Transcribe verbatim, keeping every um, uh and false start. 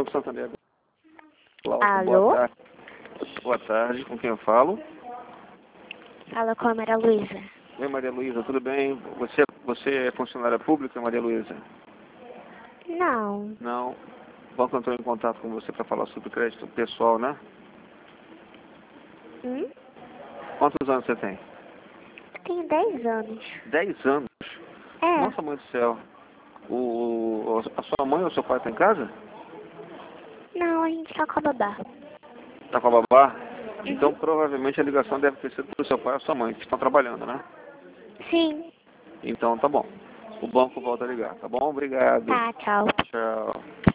Banco Santander. Cláudio, Alô? boa tarde. Boa tarde, com quem eu falo? Fala com a Maria Luísa. Oi, Maria Luísa, tudo bem? Você, você é funcionária pública, Maria Luísa? Não. Não. O banco entrou em contato com você para falar sobre crédito pessoal, né? Hum? Quantos anos você tem? Tenho dez anos. Dez anos? É. Nossa, mãe do céu. O, a sua mãe ou seu pai está em casa? Não, a gente tá com a babá. Está com a babá? Uhum. Então, provavelmente a ligação deve ter sido do seu pai ou sua mãe, que estão trabalhando, né? Sim. Então, tá bom. O banco volta a ligar, tá bom? Obrigado. Tá, tchau. Tchau.